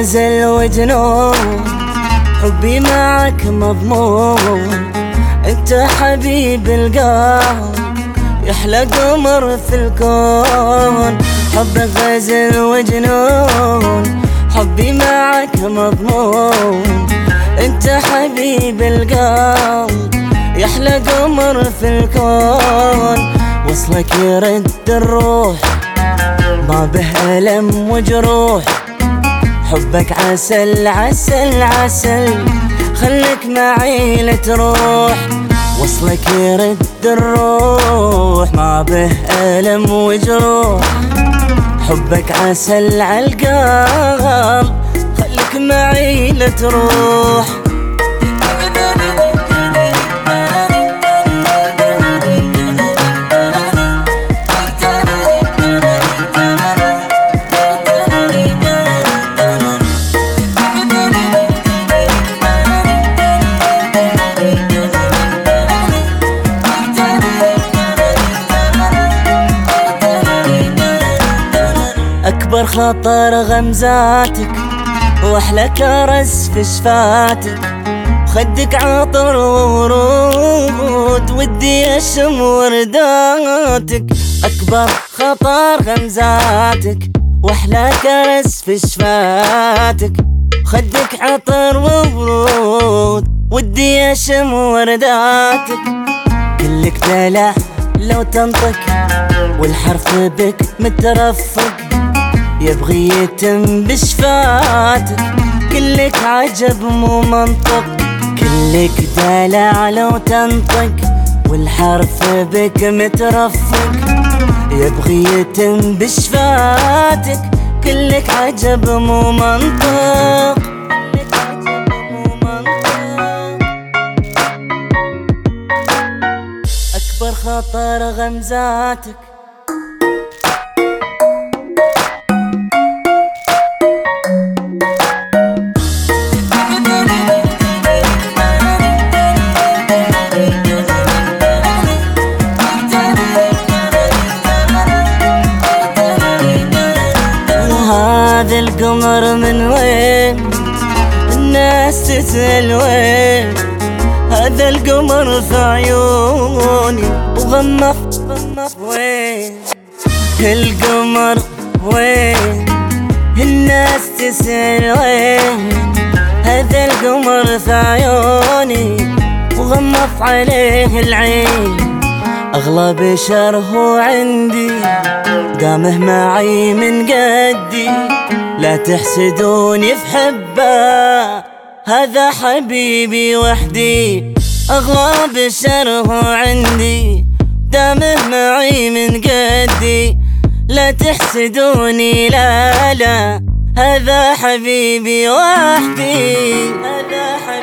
غزل وجنون، حبي معك مضمون. انت حبيب القلب، يحلى قمر في الكون. حبك غزل وجنون، حبي معك مضمون. انت حبيب القلب، يحلى قمر في الكون. وصلك يرد الروح، ما به ألم وجروح. حبك عسل عسل عسل، خليك معي لتروح. وصلك يرد الروح، ما به ألم وجروح. حبك عسل عالقلب، خليك معي لتروح. أكبر خطر غمزاتك، وأحلى كرس في شفاتك. خدك عطر وورود، ودي أشم ورداتك. أكبر خطر غمزاتك، وأحلى كرس في شفاتك. خدك عطر وورود، ودي أشم ورداتك. كلك دلع لو تنطق، والحرف بك مترفق. يبغي يتم بشفاتك، كلك عجب مو منطق. كلك دلع لو تنطق، والحرف بك مترفق. يبغي يتم بشفاتك، كلك عجب مو منطق. أكبر خطر غمزاتك. هذا القمر من وين؟ الناس تسأل وين؟ هذا القمر في عيوني وغمض وين؟ القمر وين؟ الناس تسأل وين؟ هذا القمر في عيوني وغمض عليه العين. أغلى بشر هو عندي، دامه معي من قدي. لا تحسدوني في حبه، هذا حبيبي وحدي. أغلى بشر هو عندي، دامه معي من قدي. لا تحسدوني لا لا، هذا حبيبي وحدي. هذا حبيبي